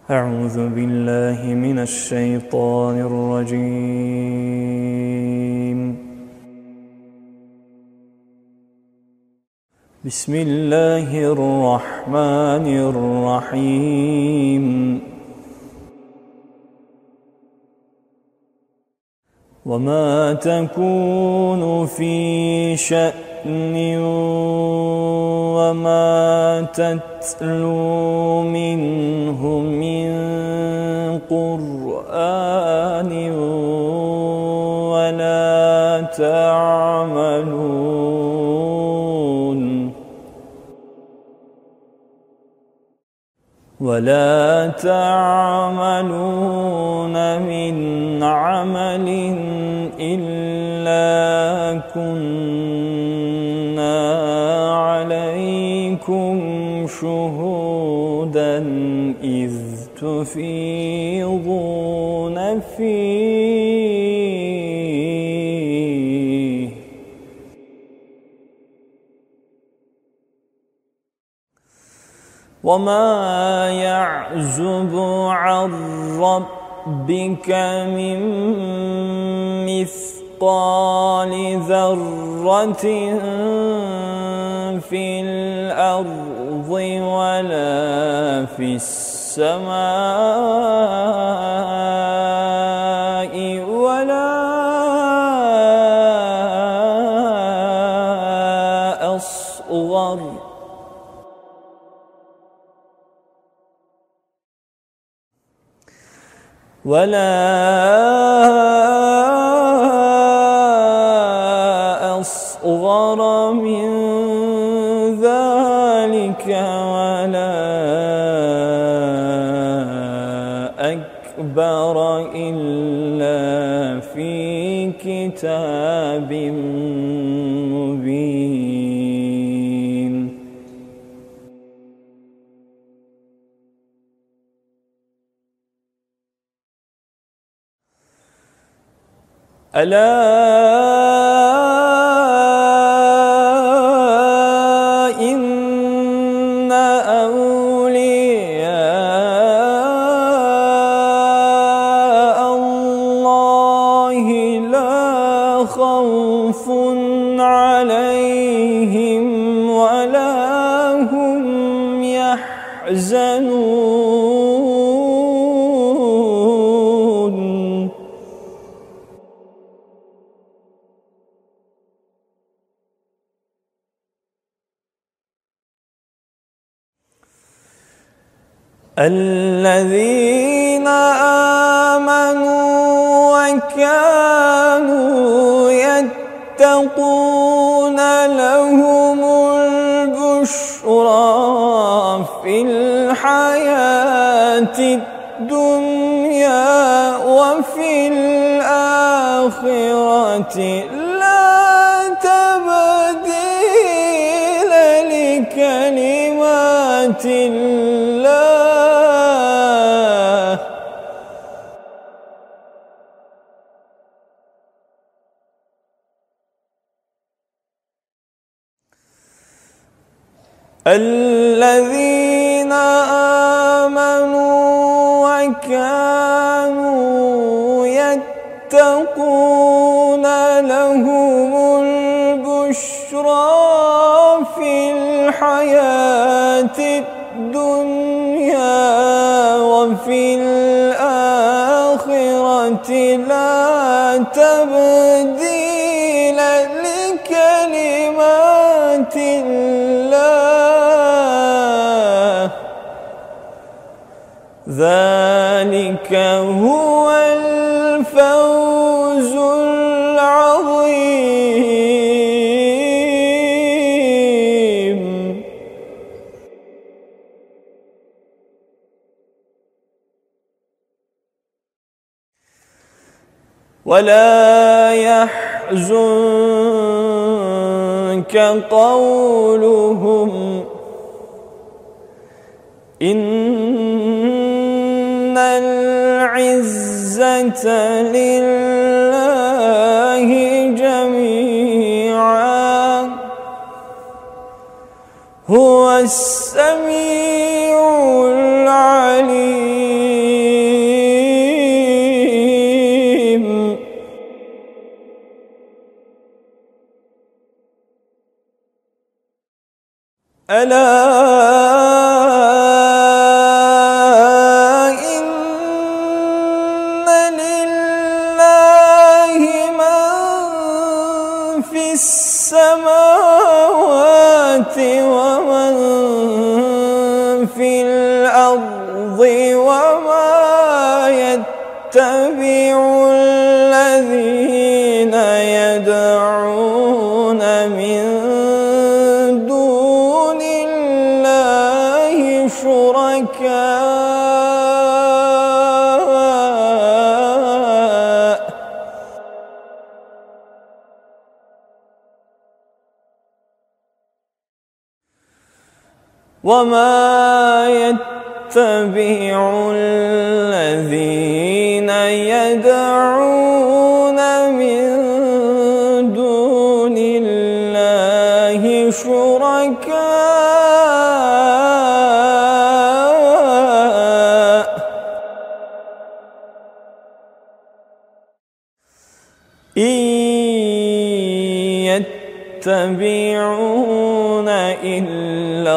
أعوذ بالله من الشيطان الرجيم. بسم الله الرحمن الرحيم. وما تكون في شأن وما تتلو منه من قرآن ولا تعملون من عمل إلا كنا عليكم شهودا إذ تفيضون فيه وما يعزب عن ربك من مثقال ذرة في الأرض ولا في السماء ولا أصغر من ذلك ولا أكبر إلا في كتاب مبين. ألا إن أولياء الله لا خوف عليهم ولا هم يحزنون. الذين آمنوا وكانوا يتقون لهم البشرى في الحياة الدنيا وفي الآخرة لا تبديل لكلمات الله الذين آمنوا وكانوا يتقون لهم البشرى في الحياة الدنيا وفي الآخرة لا تبديل لكلمات الله ذلك هو الفوز العظيم. ولا يحزنك قولهم إن العزة لله جميعا هو السميع العليم. ألا إن لله من في السماوات ومن في الأرض وما يتبع الذين يدعون من دون الله شركاء وما يتبع الذين يدعون من دون الله شركاء إن يتبعون إلا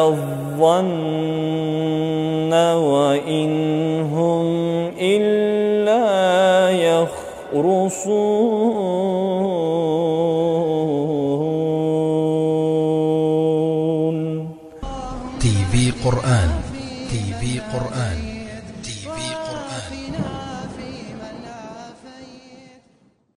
الظن وإن هم إلا يخرصون. تي في قرآن، تي في قرآن.